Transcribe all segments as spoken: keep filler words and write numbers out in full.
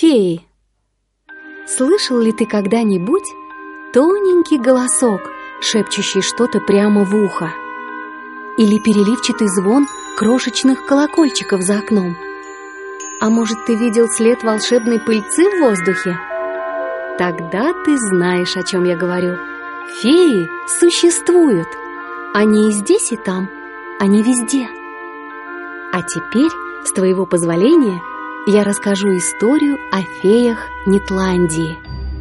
Феи. Слышал ли ты когда-нибудь тоненький голосок, шепчущий что-то прямо в ухо? Или переливчатый звон крошечных колокольчиков за окном? А может, ты видел след волшебной пыльцы в воздухе? Тогда ты знаешь, о чем я говорю. Феи существуют. Они и здесь, и там. Они везде. А теперь, с твоего позволения, я расскажу историю о феях Нетландии.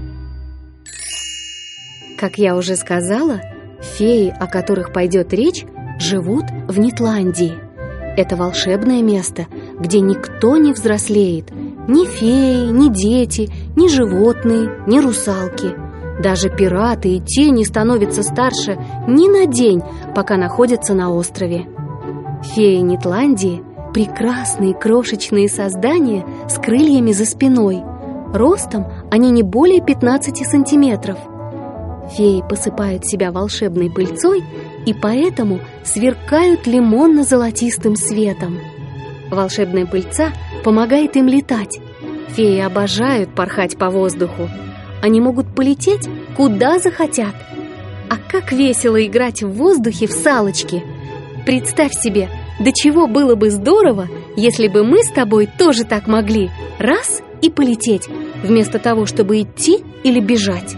Как я уже сказала, феи, о которых пойдет речь, живут в Нетландии. Это волшебное место, где никто не взрослеет. Ни феи, ни дети, ни животные, ни русалки. Даже пираты и те не становятся старше ни на день, пока находятся на острове. Феи Нетландии – прекрасные крошечные создания с крыльями за спиной. Ростом они не более пятнадцати сантиметров. Феи посыпают себя волшебной пыльцой и поэтому сверкают лимонно-золотистым светом. Волшебная пыльца помогает им летать. Феи обожают порхать по воздуху. Они могут полететь куда захотят. А как весело играть в воздухе в салочки! Представь себе, до чего было бы здорово, если бы мы с тобой тоже так могли раз и полететь, вместо того, чтобы идти или бежать.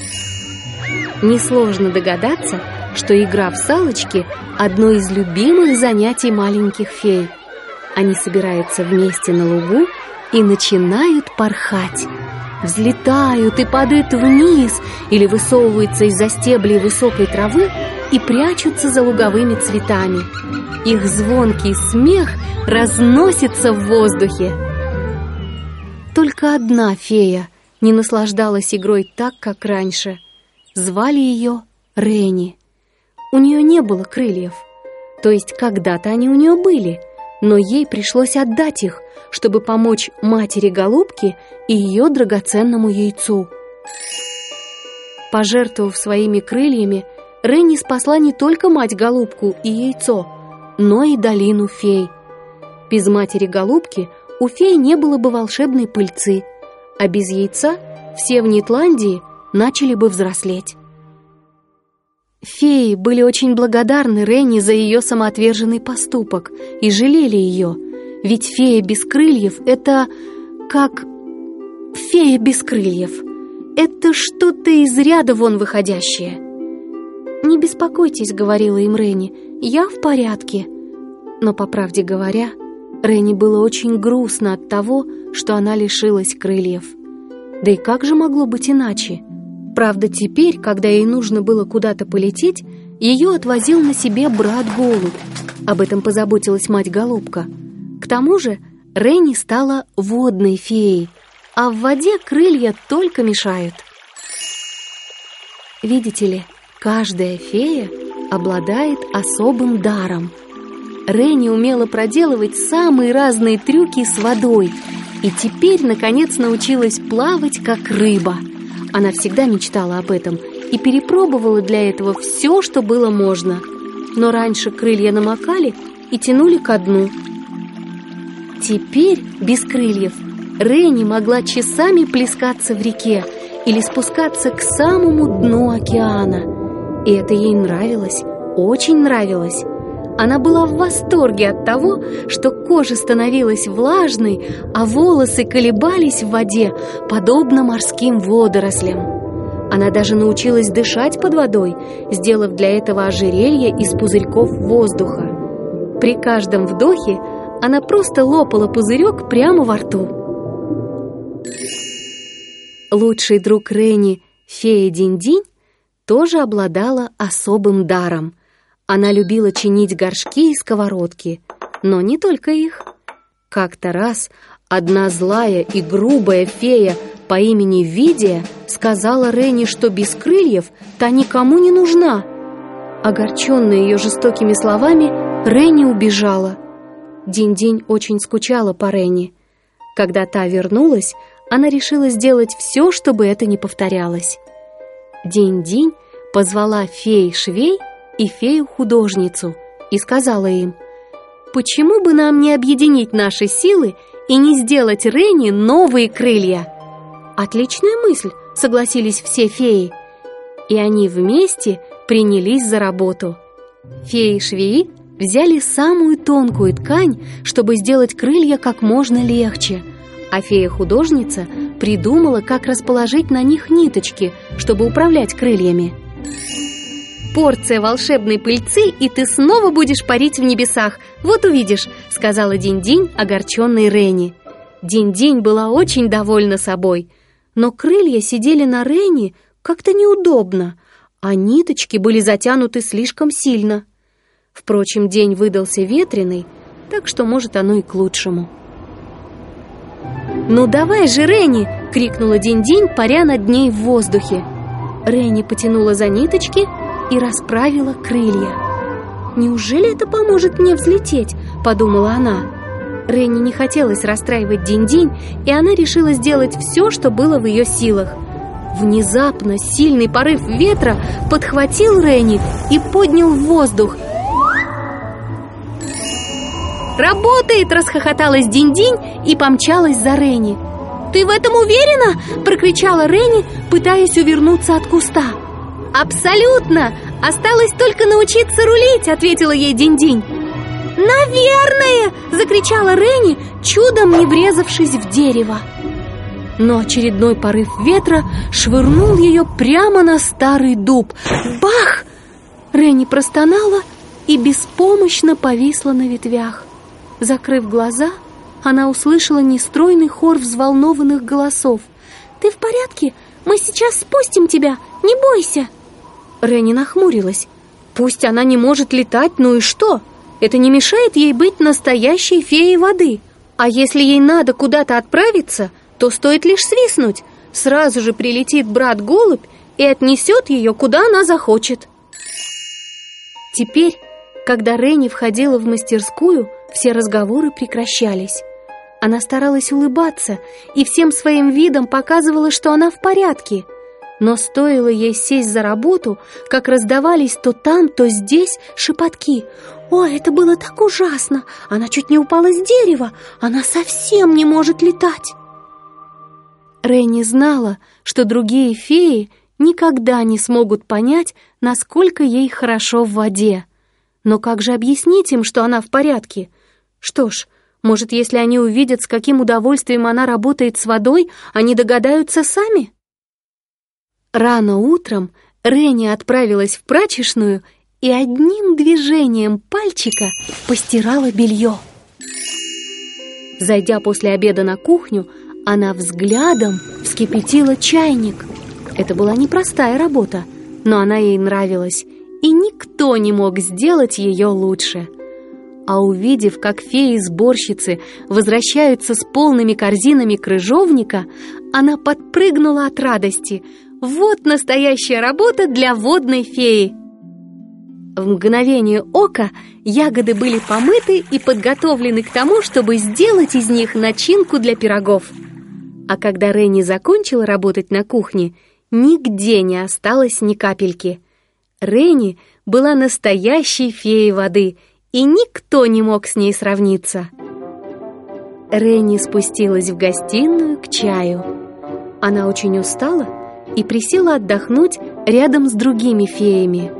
Несложно догадаться, что игра в салочки – одно из любимых занятий маленьких фей. Они собираются вместе на лугу и начинают порхать. Взлетают и падают вниз или высовываются из-за стеблей высокой травы и прячутся за луговыми цветами. Их звонкий смех разносится в воздухе. Только одна фея не наслаждалась игрой так, как раньше. Звали ее Рени. У нее не было крыльев. То есть когда-то они у нее были, но ей пришлось отдать их, чтобы помочь матери-голубке и ее драгоценному яйцу. Пожертвовав своими крыльями, Рени спасла не только мать-голубку и яйцо, но и долину фей. Без матери-голубки у фей не было бы волшебной пыльцы, а без яйца все в Нетландии начали бы взрослеть. Феи были очень благодарны Рени за ее самоотверженный поступок и жалели ее, ведь фея без крыльев – это как фея без крыльев. Это что-то из ряда вон выходящее. «Не беспокойтесь», — говорила им Рени, — «я в порядке». Но, по правде говоря, Рени было очень грустно от того, что она лишилась крыльев. Да и как же могло быть иначе? Правда, теперь, когда ей нужно было куда-то полететь, ее отвозил на себе брат-голубь. Об этом позаботилась мать-голубка. К тому же Рени стала водной феей, а в воде крылья только мешают. Видите ли, каждая фея обладает особым даром. Рени умела проделывать самые разные трюки с водой и теперь, наконец, научилась плавать, как рыба. Она всегда мечтала об этом и перепробовала для этого все, что было можно. Но раньше крылья намокали и тянули ко дну. Теперь, без крыльев, Рени могла часами плескаться в реке или спускаться к самому дну океана. И это ей нравилось, очень нравилось. Она была в восторге от того, что кожа становилась влажной, а волосы колебались в воде, подобно морским водорослям. Она даже научилась дышать под водой, сделав для этого ожерелье из пузырьков воздуха. При каждом вдохе она просто лопала пузырек прямо во рту. Лучший друг Рени, фея Динь-Динь, тоже обладала особым даром. Она любила чинить горшки и сковородки, но не только их. Как-то раз одна злая и грубая фея по имени Видия сказала Рени, что без крыльев та никому не нужна. Огорченная ее жестокими словами, Рени убежала. Динь-Динь очень скучала по Рени. Когда та вернулась, она решила сделать все, чтобы это не повторялось. Динь-Динь позвала фей-швей и фею-художницу и сказала им: «Почему бы нам не объединить наши силы и не сделать Ренни новые крылья? Отличная мысль, согласились все феи. И они вместе принялись за работу. Феи-швеи взяли самую тонкую ткань, чтобы сделать крылья как можно легче, а фея-художница придумала, как расположить на них ниточки, чтобы управлять крыльями. «Порция волшебной пыльцы, и ты снова будешь парить в небесах, вот увидишь», — сказала Динь-Динь огорченной Ренни. Динь-Динь была очень довольна собой, но крылья сидели на Ренни как-то неудобно, а ниточки были затянуты слишком сильно. Впрочем, день выдался ветреный, так что, может, оно и к лучшему. «Ну давай же, Ренни!» — крикнула Динь-Динь, паря над ней в воздухе. Ренни потянула за ниточки и расправила крылья. «Неужели это поможет мне взлететь?» — подумала она. Ренни не хотелось расстраивать Динь-Динь, и она решила сделать все, что было в ее силах. Внезапно сильный порыв ветра подхватил Ренни и поднял в воздух. «Работает!» — расхохоталась Динь-Динь и помчалась за Ренни. «Ты в этом уверена?» — прокричала Ренни, пытаясь увернуться от куста. «Абсолютно! Осталось только научиться рулить!» — ответила ей Динь-Динь. «Наверное!» — закричала Ренни, чудом не врезавшись в дерево. Но очередной порыв ветра швырнул ее прямо на старый дуб. Бах! Ренни простонала и беспомощно повисла на ветвях. Закрыв глаза, она услышала нестройный хор взволнованных голосов. «Ты в порядке? Мы сейчас спустим тебя, не бойся!» Ренни нахмурилась. Пусть она не может летать, ну и что? Это не мешает ей быть настоящей феей воды. А если ей надо куда-то отправиться, то стоит лишь свистнуть. Сразу же прилетит брат-голубь и отнесет ее, куда она захочет. Теперь, когда Ренни входила в мастерскую, все разговоры прекращались. Она старалась улыбаться и всем своим видом показывала, что она в порядке. Но стоило ей сесть за работу, как раздавались то там, то здесь шепотки. «Ой, это было так ужасно! Она чуть не упала с дерева! Она совсем не может летать!» Ренни знала, что другие феи никогда не смогут понять, насколько ей хорошо в воде. Но как же объяснить им, что она в порядке? Что ж, может, если они увидят, с каким удовольствием она работает с водой, они догадаются сами? Рано утром Ренни отправилась в прачечную и одним движением пальчика постирала белье. Зайдя после обеда на кухню, она взглядом вскипятила чайник. Это была непростая работа, но она ей нравилась, и никто не мог сделать ее лучше. А увидев, как феи-сборщицы возвращаются с полными корзинами крыжовника, она подпрыгнула от радости. Вот настоящая работа для водной феи! В мгновение ока ягоды были помыты и подготовлены к тому, чтобы сделать из них начинку для пирогов. А когда Ренни закончила работать на кухне, нигде не осталось ни капельки. Ренни была настоящей феей воды, и никто не мог с ней сравниться. Ренни спустилась в гостиную к чаю. Она очень устала и присела отдохнуть рядом с другими феями.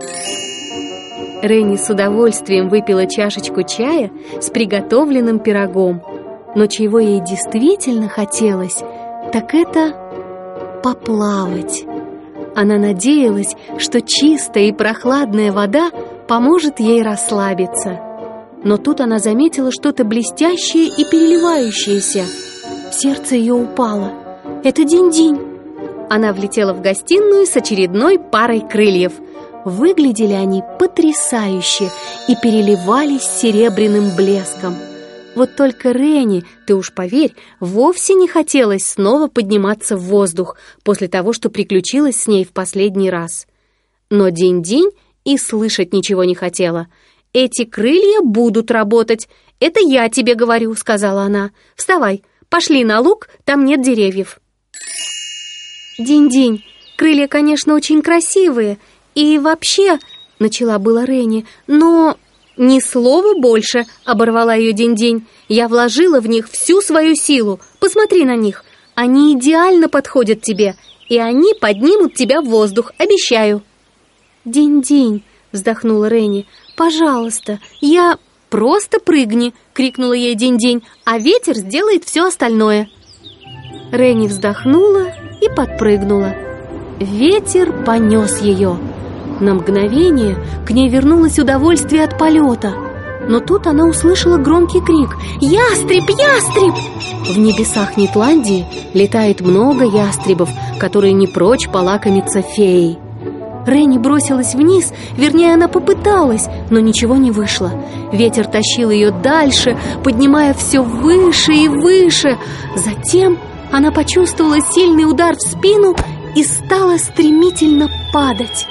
Ренни с удовольствием выпила чашечку чая с приготовленным пирогом. Но чего ей действительно хотелось, так это поплавать. Она надеялась, что чистая и прохладная вода поможет ей расслабиться. Но тут она заметила что-то блестящее и переливающееся. Сердце ее упало. Это Динь-Динь. Она влетела в гостиную с очередной парой крыльев. Выглядели они потрясающе и переливались серебряным блеском. Вот только Ренни, ты уж поверь, вовсе не хотелось снова подниматься в воздух после того, что приключилось с ней в последний раз. Но Динь-Динь и слышать ничего не хотела. «Эти крылья будут работать, это я тебе говорю», — сказала она. «Вставай, пошли на луг, там нет деревьев». «Динь-Динь, крылья, конечно, очень красивые, и вообще...» — начала была Ренни, но... «Ни слова больше!» — оборвала ее Динь-Динь. «Я вложила в них всю свою силу. Посмотри на них. Они идеально подходят тебе, и они поднимут тебя в воздух, обещаю». «Динь-Динь!» — вздохнула Ренни. «Пожалуйста, я...» «Просто прыгни!» — крикнула ей Динь-Динь, «а ветер сделает все остальное». Ренни вздохнула и подпрыгнула. Ветер понес ее. На мгновение к ней вернулось удовольствие от полета. Но тут она услышала громкий крик: «Ястреб! Ястреб!» В небесах Нетландии летает много ястребов, которые не прочь полакомиться феей. Ренни бросилась вниз, вернее, она попыталась, но ничего не вышло. Ветер тащил ее дальше, поднимая все выше и выше. Затем она почувствовала сильный удар в спину и стала стремительно падать.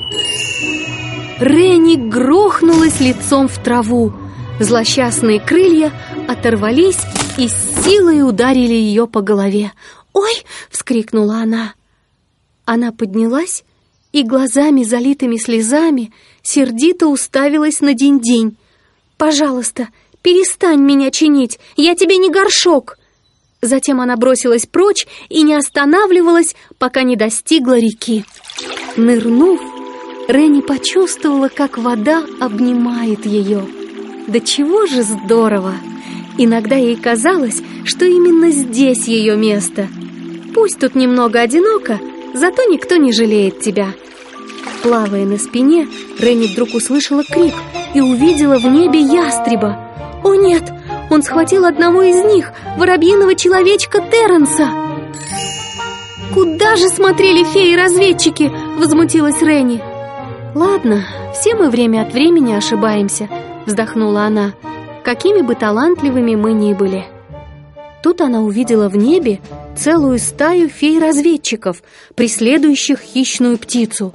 Ренни грохнулась лицом в траву. Злосчастные крылья оторвались и с силой ударили ее по голове. «Ой!» — вскрикнула она. Она поднялась и глазами, залитыми слезами, сердито уставилась на Динь-Динь. «Пожалуйста, перестань меня чинить, я тебе не горшок!» Затем она бросилась прочь и не останавливалась, пока не достигла реки. Нырнув, Ренни почувствовала, как вода обнимает ее. Да чего же здорово! Иногда ей казалось, что именно здесь ее место. Пусть тут немного одиноко, зато никто не жалеет тебя. Плавая на спине, Ренни вдруг услышала крик и увидела в небе ястреба. О нет, он схватил одного из них, воробьиного человечка Терренса. «Куда же смотрели феи-разведчики?» — возмутилась Ренни. «Ладно, все мы время от времени ошибаемся», — вздохнула она, «какими бы талантливыми мы ни были». Тут она увидела в небе целую стаю фей-разведчиков, преследующих хищную птицу.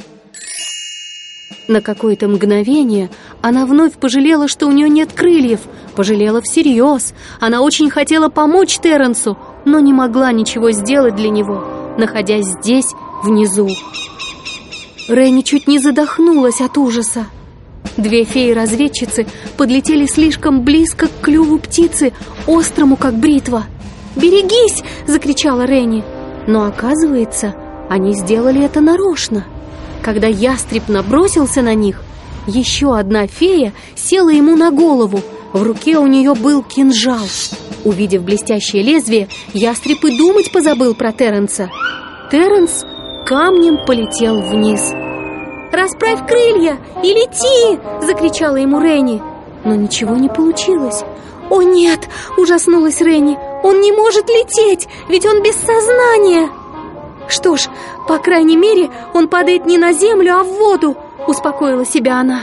На какое-то мгновение она вновь пожалела, что у нее нет крыльев, пожалела всерьез. Она очень хотела помочь Терренсу, но не могла ничего сделать для него, находясь здесь, внизу. Ренни чуть не задохнулась от ужаса. Две феи-разведчицы подлетели слишком близко к клюву птицы, острому, как бритва. «Берегись!» — закричала Ренни. Но, оказывается, они сделали это нарочно. Когда ястреб набросился на них, еще одна фея села ему на голову. В руке у нее был кинжал. Увидев блестящее лезвие, ястреб и думать позабыл про Терренса. Терренс камнем полетел вниз. «Расправь крылья и лети!» — закричала ему Ренни. Но ничего не получилось. «О нет!» — ужаснулась Ренни. «Он не может лететь, ведь он без сознания!» «Что ж, по крайней мере, он падает не на землю, а в воду!» — успокоила себя она.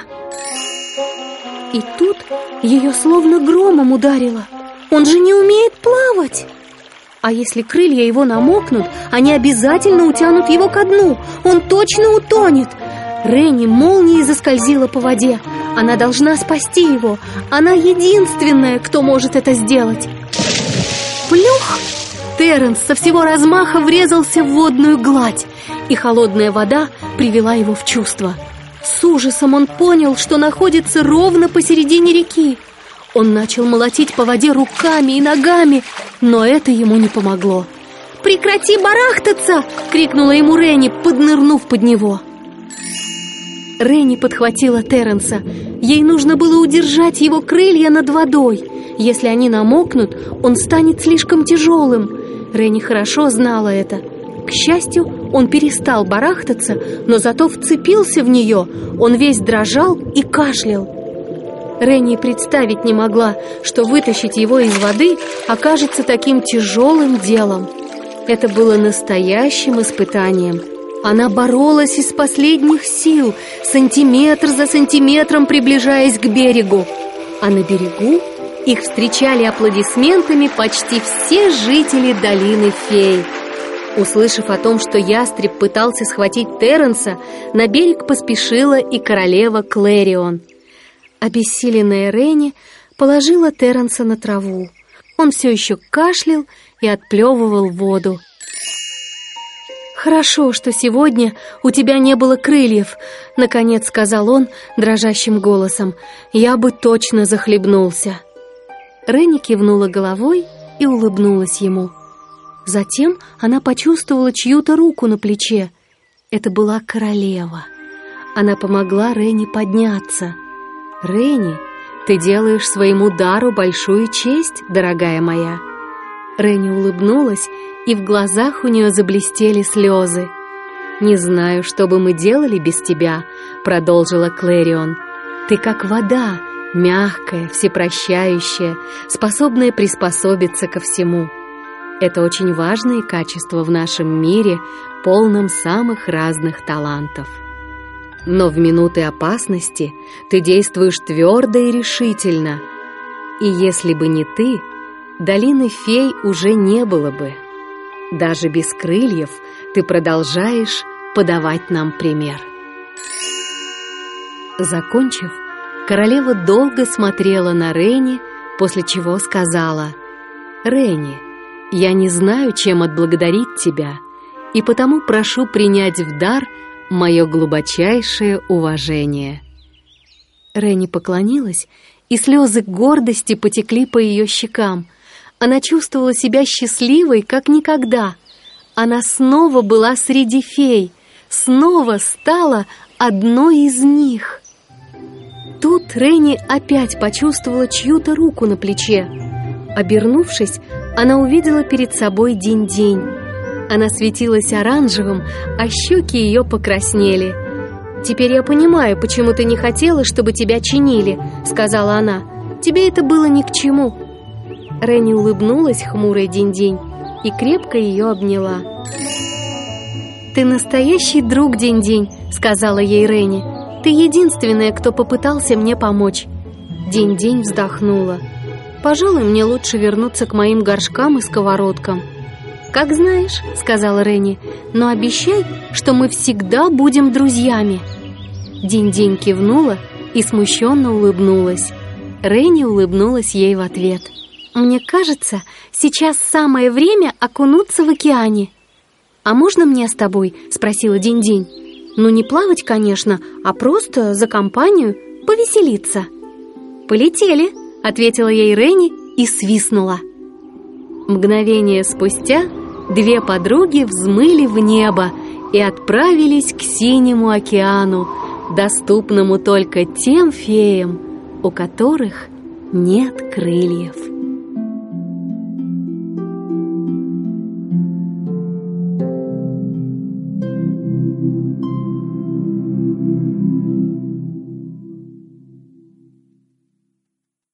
И тут ее словно громом ударило. «Он же не умеет плавать!» А если крылья его намокнут, они обязательно утянут его ко дну. Он точно утонет. Ренни молнией заскользила по воде. Она должна спасти его. Она единственная, кто может это сделать. Плюх! Терренс со всего размаха врезался в водную гладь, и холодная вода привела его в чувство. С ужасом он понял, что находится ровно посередине реки. Он начал молотить по воде руками и ногами, но это ему не помогло. «Прекрати барахтаться!» — крикнула ему Ренни, поднырнув под него. Ренни подхватила Терренса. Ей нужно было удержать его крылья над водой. Если они намокнут, он станет слишком тяжелым. Ренни хорошо знала это. К счастью, он перестал барахтаться, но зато вцепился в нее. Он весь дрожал и кашлял. Ренни представить не могла, что вытащить его из воды окажется таким тяжелым делом. Это было настоящим испытанием. Она боролась из последних сил, сантиметр за сантиметром приближаясь к берегу. А на берегу их встречали аплодисментами почти все жители долины фей. Услышав о том, что ястреб пытался схватить Терренса, на берег поспешила и королева Клэрион. Обессиленная Ренни положила Терренса на траву. Он все еще кашлял и отплевывал воду. «Хорошо, что сегодня у тебя не было крыльев», — наконец сказал он дрожащим голосом. «Я бы точно захлебнулся». Ренни кивнула головой и улыбнулась ему. Затем она почувствовала чью-то руку на плече. Это была королева. Она помогла Ренни подняться. «Ренни, ты делаешь своему дару большую честь, дорогая моя». Ренни улыбнулась, и в глазах у нее заблестели слезы. «Не знаю, что бы мы делали без тебя», — продолжила Клэрион. «Ты как вода, мягкая, всепрощающая, способная приспособиться ко всему. Это очень важные качества в нашем мире, полном самых разных талантов. Но в минуты опасности ты действуешь твердо и решительно. И если бы не ты, долины фей уже не было бы. Даже без крыльев ты продолжаешь подавать нам пример». Закончив, королева долго смотрела на Ренни, после чего сказала: «Ренни, я не знаю, чем отблагодарить тебя, и потому прошу принять в дар мое глубочайшее уважение». Ренни поклонилась, и слезы гордости потекли по ее щекам. Она чувствовала себя счастливой, как никогда. Она снова была среди фей, снова стала одной из них. Тут Ренни опять почувствовала чью-то руку на плече. Обернувшись, она увидела перед собой Динь-Динь. Она светилась оранжевым, а щеки ее покраснели. «Теперь я понимаю, почему ты не хотела, чтобы тебя чинили», — сказала она. «Тебе это было ни к чему». Ренни улыбнулась хмурой Динь-Динь и крепко ее обняла. «Ты настоящий друг, Динь-Динь», — сказала ей Ренни. «Ты единственная, кто попытался мне помочь». Динь-Динь вздохнула. «Пожалуй, мне лучше вернуться к моим горшкам и сковородкам». «Как знаешь», — сказала Ренни, «но обещай, что мы всегда будем друзьями». Динь-Динь кивнула и смущенно улыбнулась. Ренни улыбнулась ей в ответ. «Мне кажется, сейчас самое время окунуться в океане». «А можно мне с тобой?» — спросила Динь-Динь. «Ну, не плавать, конечно, а просто за компанию повеселиться». «Полетели», — ответила ей Ренни и свистнула. Мгновение спустя две подруги взмыли в небо и отправились к синему океану, доступному только тем феям, у которых нет крыльев.